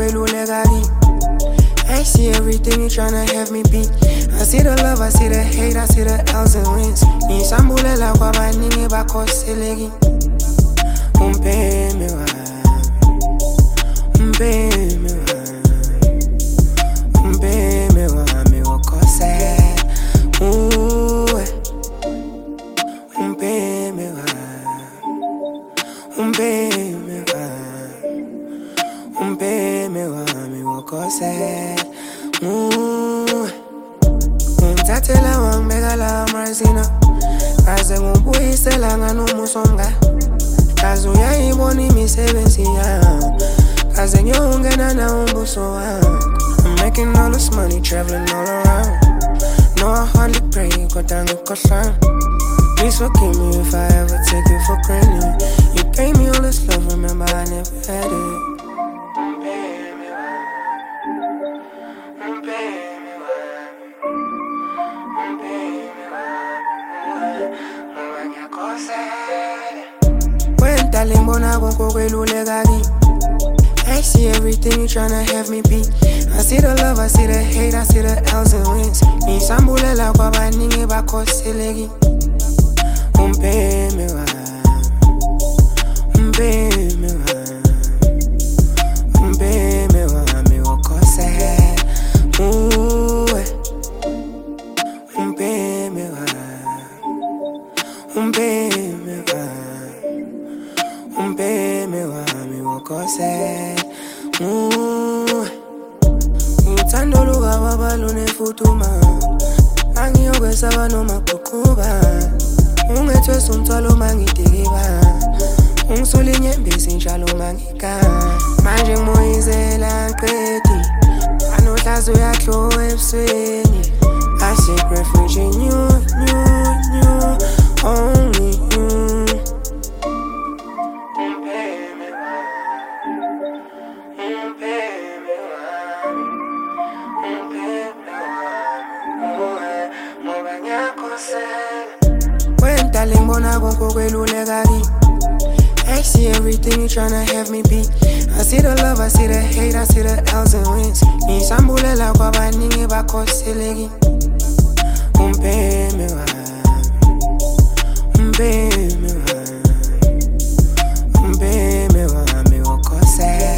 kwelulekani. I see everything you tryna have me be. I see the love, I see the hate, I see the L's and wins. Nisambulela kwa baningi bakoseleki. Umpeme wami, umpeme wami, umpeme wami wakose. Umpeme wami, umpeme wami, umpeme wami wakose. Umthathela wangibeka la amazina, kaze ngibuyisela nganomuso omngaka. Kaze uyayibona imisebenzi yami, kaze ngiyongena nawo umbuso wami. I'm making all this money, traveling all around. No, I hardly pray, kodwa ngikhohlwa. Please forgive me if I ever take you for granted. You gave me all this love, remember I never had it. When darling bona gonko kwelulekani. I see everything you tryna have me be. I see the love, I see the hate, I see the L's and wins. Nisambulela kwa baningi bakoseleki. Umpeme wami, umpeme wami, umpeme wami wakose. Umpeme wami, umpeme wami, umpeme wami wakose. Uthando lukababa lunefutuma, angiyokwesaba noma kuquba. Ungethwesa umthwalo mangidikeba, ungisula inyembezi njalo mangikhala. Manje ngimoyizela ngiqedi, anohlazo uyahlowa ebusweni. I seek refuge in you, only you. Umpeme wami, umpeme wami, umpeme wami, ngoba ngiyakhohlwa. When darling bona gonko kwelulekani. I see everything you tryna have me be. I see the love, I see the hate, I see the L's and wins. Nisambulela kwa baningi bakoseleki. Umpeme wami, umpeme wami, umpeme wami wakose.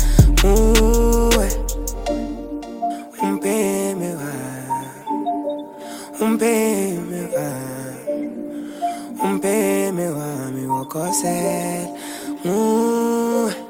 Umpeme wami, umpeme wami, umpeme wami wakose.